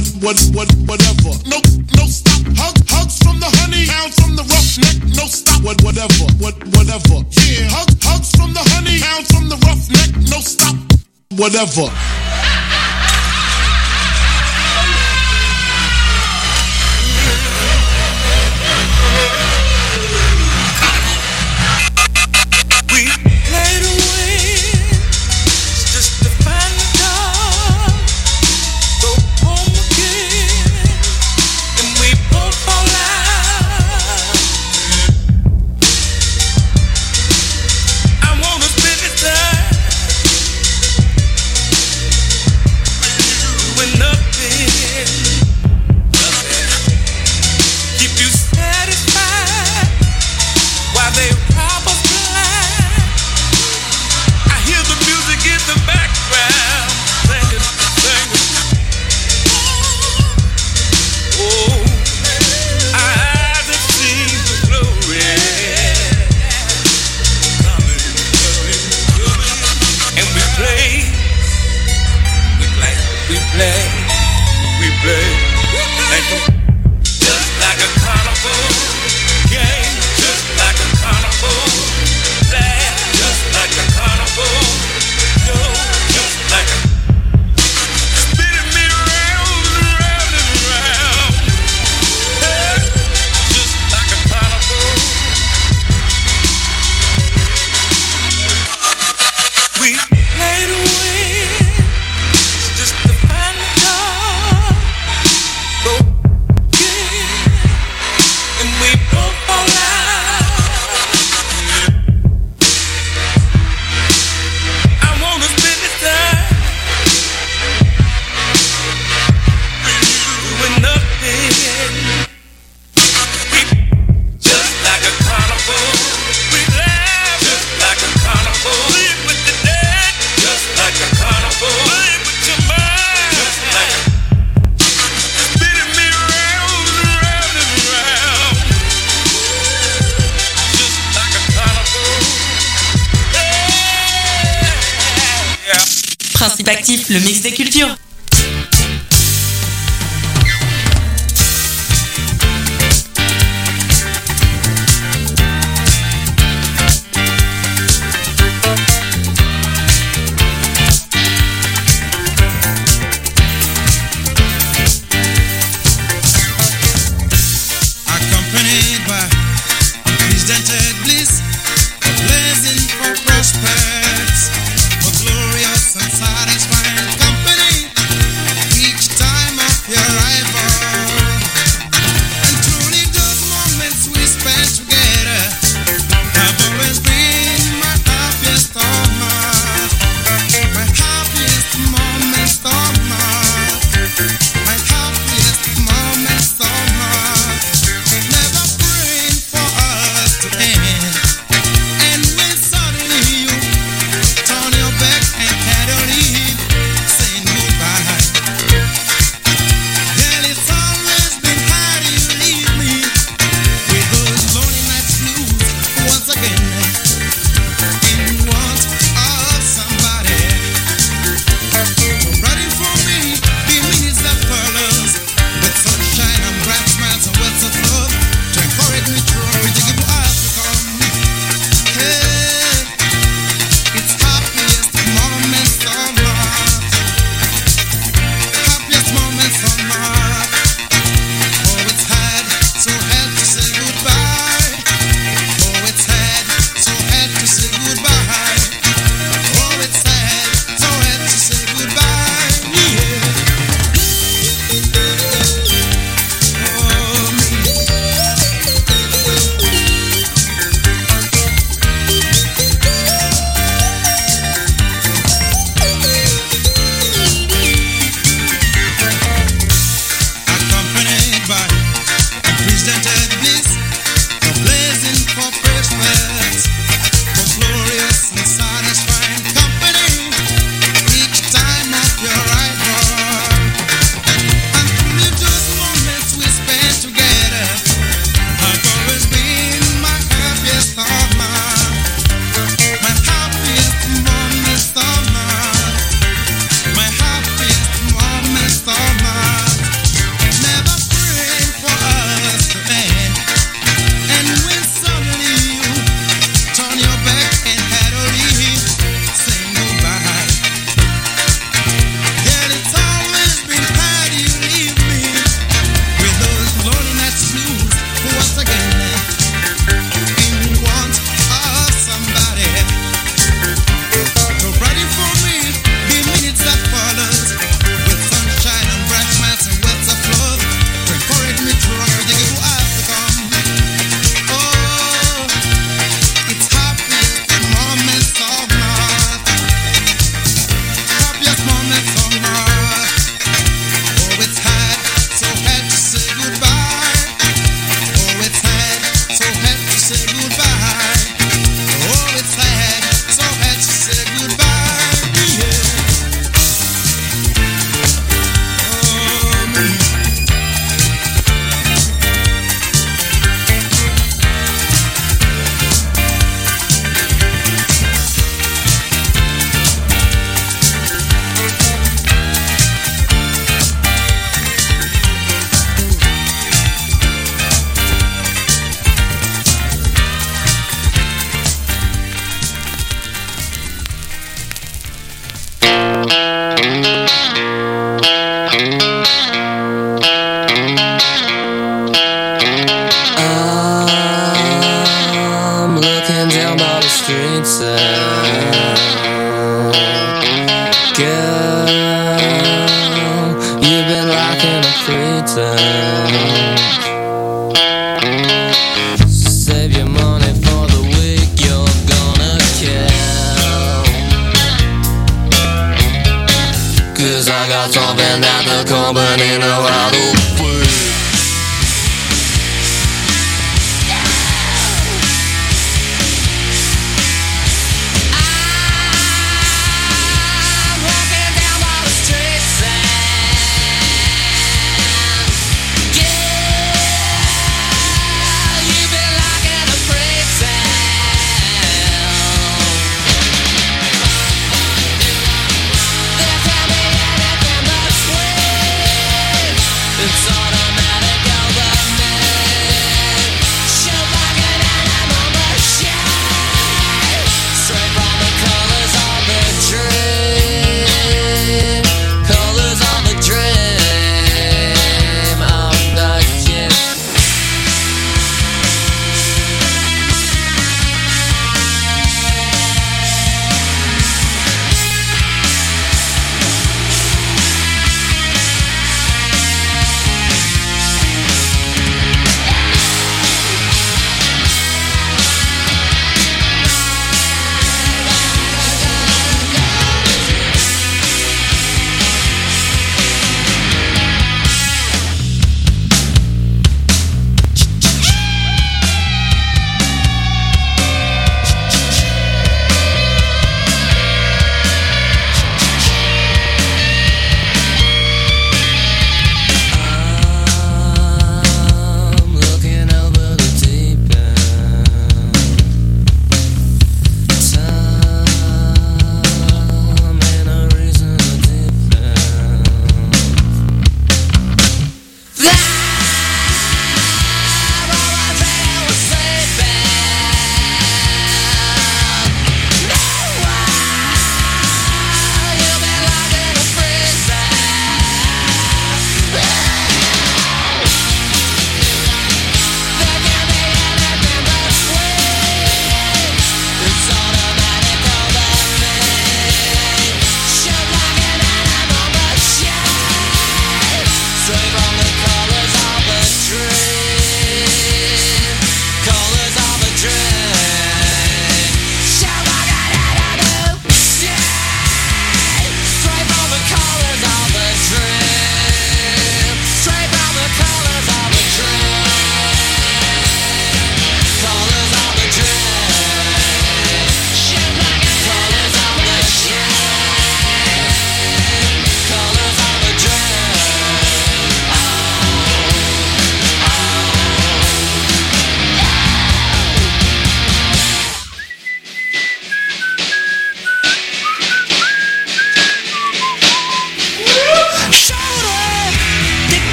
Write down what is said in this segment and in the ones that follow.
whatever. No stop. Hugs from the honey, pounds from the roughneck. No stop. Whatever. Yeah. Hugs from the honey, pounds from the roughneck. No stop. Whatever. Principe actif, le mix des cultures. Satisfying company. pretend. Girl, you've been rocking a pretend. Save your money for the week you're gonna kill. 'Cause I got something that the company know how to fix.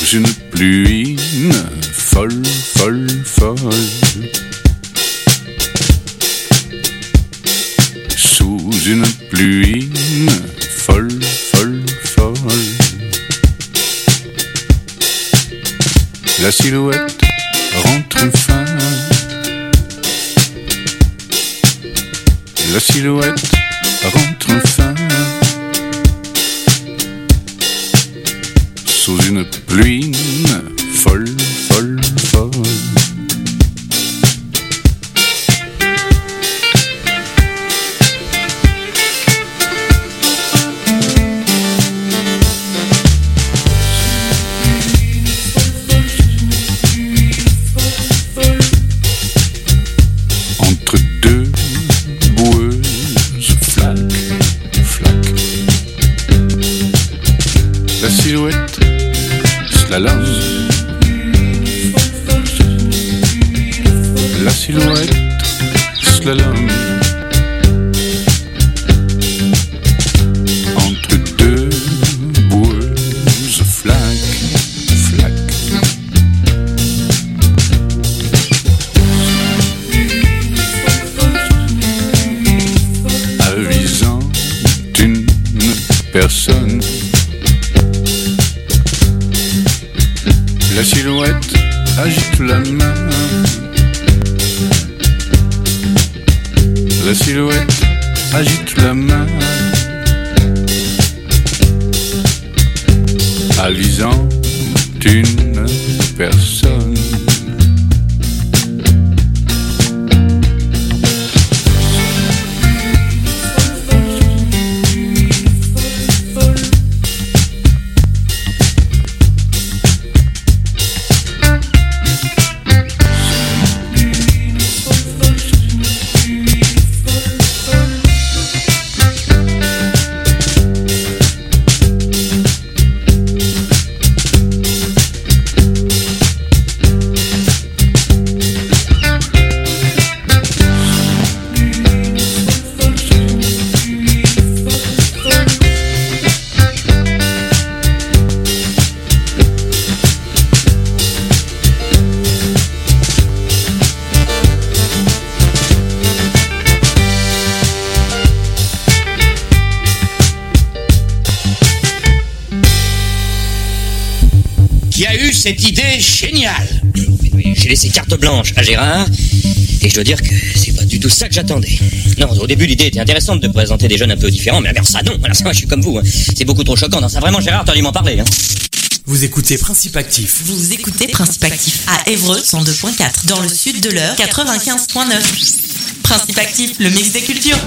une pluie folle, folle, folle. Sous une pluie folle, folle, folle. La silhouette rentre enfin. La silhouette rentre enfin. Sous une pluie folle, folle, folle. Entre deux boueuses flaques, flaques. La silhouette slalom. La silhouette slalom. Entre deux boueuses flaques, flaques. Avisant une personne. La silhouette agite la main. La silhouette agite la main. Avisant une personne. Qui a eu cette idée géniale? J'ai laissé carte blanche à Gérard, et je dois dire que c'est pas du tout ça que j'attendais. Non, au début l'idée était intéressante de présenter des jeunes un peu différents, mais alors ça non, alors ça moi je suis comme vous, hein. C'est beaucoup trop choquant, non ça vraiment Gérard, t'as dû m'en parler. Hein. Vous écoutez Principe Actif. Vous écoutez Principe Actif à Évreux 102.4, dans le sud de l'Eure 95.9. Principe Actif, le mix des cultures.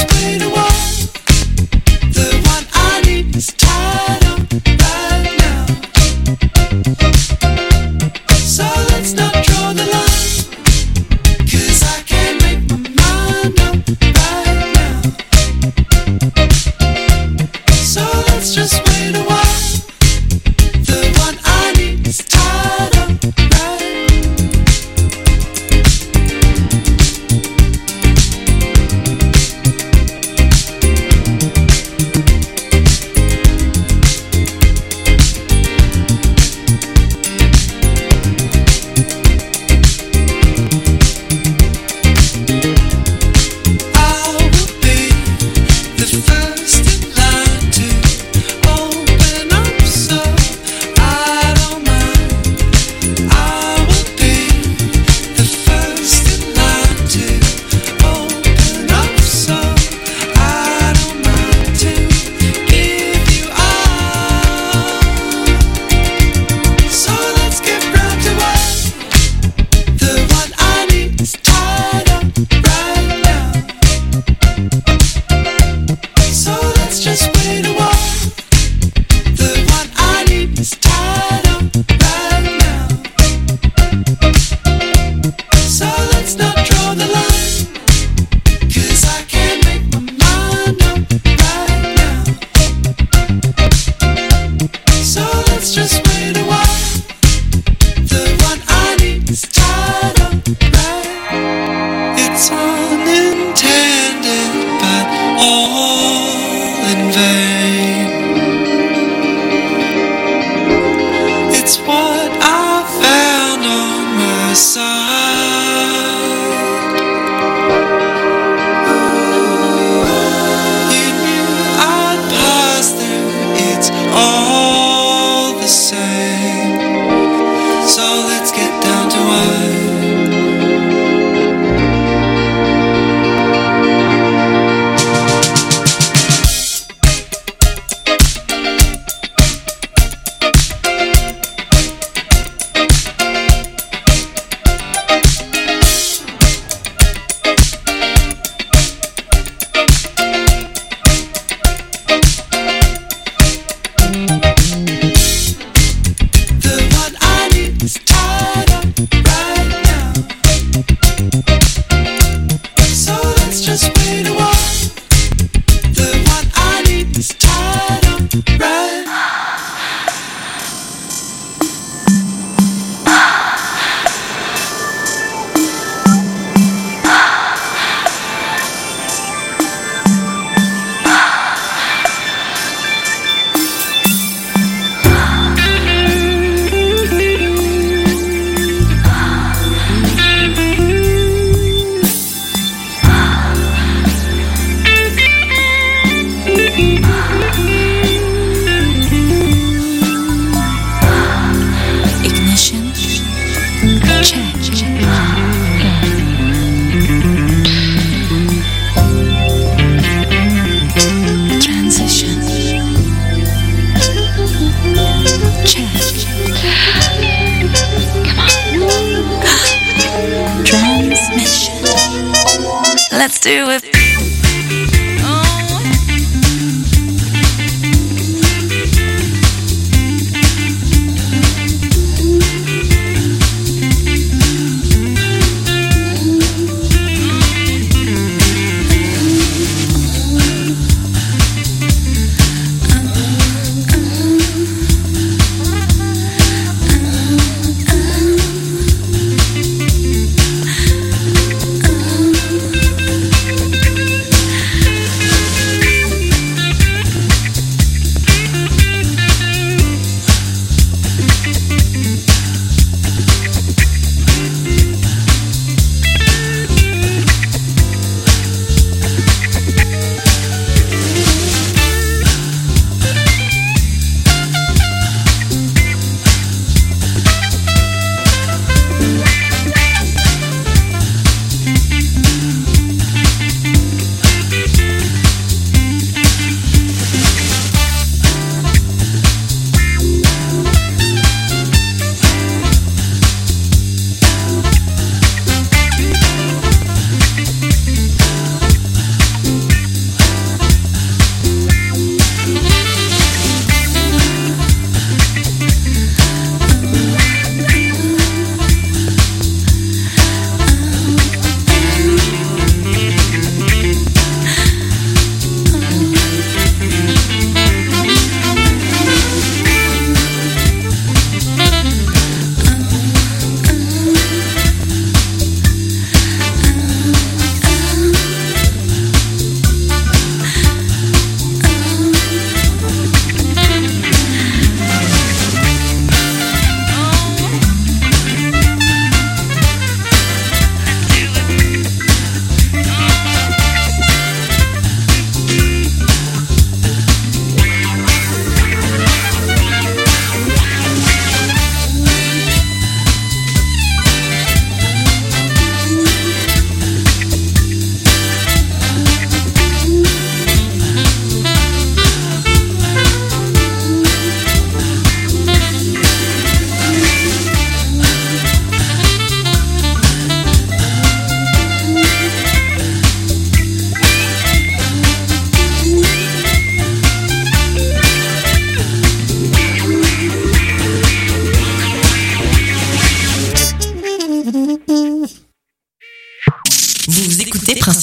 just wait a while. The one I need is tied up right now. So let's not draw the line, 'cause I can't make my mind up right now. So let's just wait a while. The one I need is tied up right. Let's do it.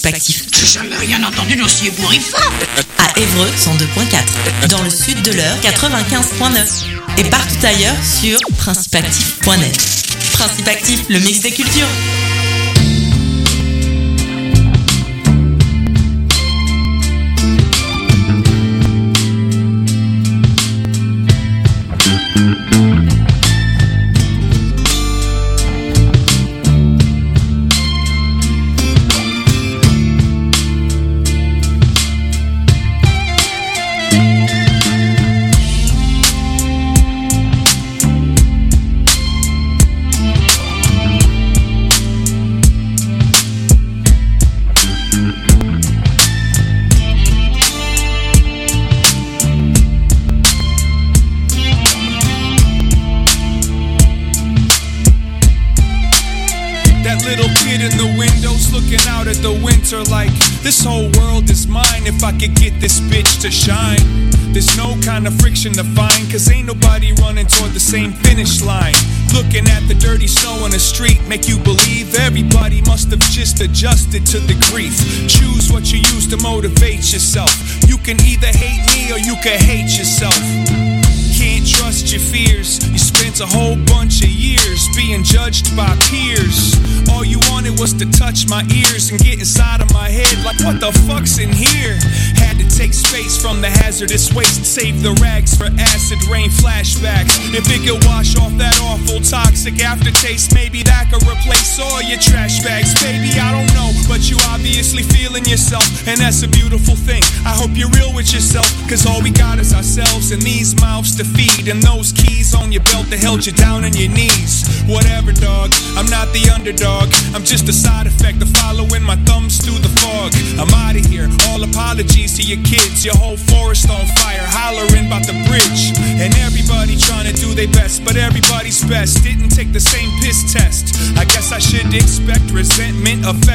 Principactif. J'ai jamais rien entendu d'aussi ébouriffant. À Évreux 102.4. Dans le sud de l'Eure 95.9. Et partout ailleurs sur principactif.net. Principactif, le mix des cultures. Like, this whole world is mine if I could get this bitch to shine. There's no kind of friction to find, cause ain't nobody running toward the same finish line. Looking at the dirty snow on the street make you believe everybody must have just adjusted to the grief. Choose what you use to motivate yourself. You can either hate me or you can hate yourself. Can't trust your fears. You spent a whole bunch of years being judged by peers. All you wanted was to touch my ears and get inside of my head like, what the fuck's in here? Had to take space from the hazardous waste, save the rags for acid rain flashbacks. If it could wash off that awful toxic aftertaste, maybe that could replace all your trash bags. Baby, I don't know, but you obviously feeling yourself, and that's a beautiful thing. I hope you're real with yourself, cause all we got is ourselves and these mouths to feed, and those keys on your belt that held you down on your knees. Whatever, dog, I'm not the underdog, I'm just a side effect of following my thumbs through the fog. I'm out of here, all apologies to your kids, your whole forest on fire, hollering about the bridge. And everybody trying to do their best, but everybody's best didn't take the same piss test. I guess I should expect resentment, affect